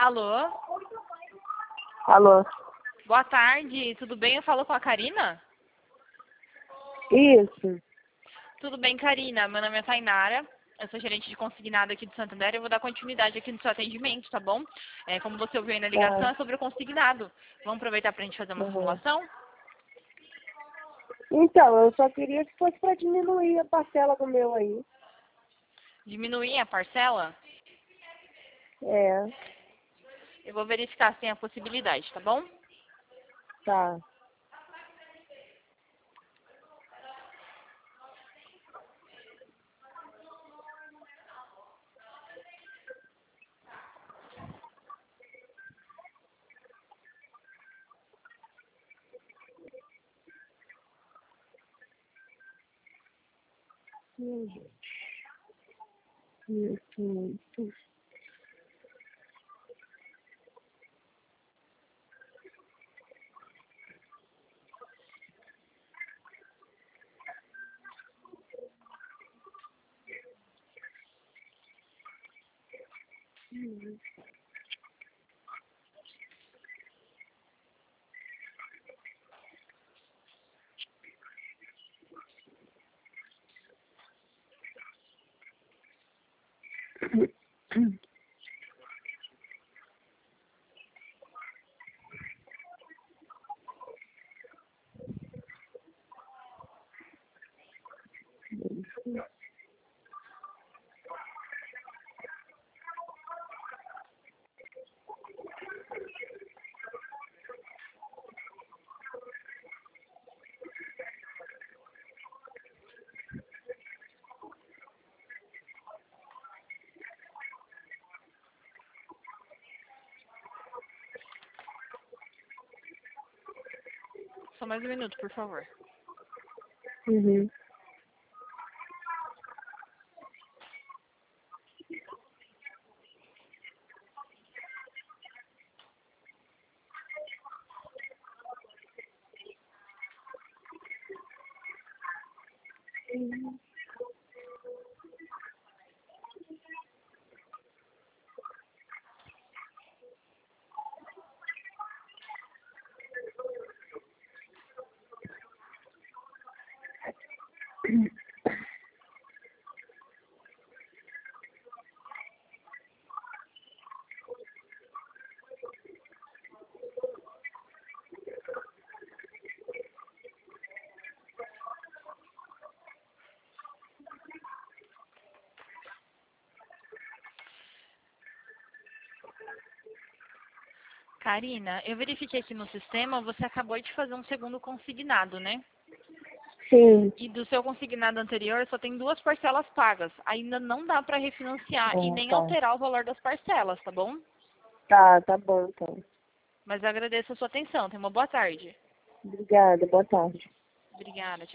Alô? Alô? Boa tarde, tudo bem? Eu falo com a Karina? Isso. Tudo bem, Karina? Meu nome é Tainara, eu sou gerente de consignado aqui do Santander e eu vou dar continuidade aqui no seu atendimento, tá bom? Como você ouviu aí na ligação, Tá. é sobre o consignado. Vamos aproveitar pra gente fazer uma Uhum. simulação? Então, eu só queria que fosse para diminuir a parcela do meu aí. Diminuir a parcela? É, Eu vou verificar se tem a possibilidade, tá bom? tá. Isso. Só mais um minuto, por favor. Uhum. Karina, eu verifiquei aqui no sistema, você acabou de fazer um segundo consignado, né? Sim. E do seu consignado anterior só tem 2 parcelas pagas. Ainda não dá para refinanciar e nem Tá. alterar o valor das parcelas, tá bom? Tá bom, então. Mas eu agradeço a sua atenção. Tenha uma boa tarde. Obrigada, boa tarde. Obrigada. Tchau.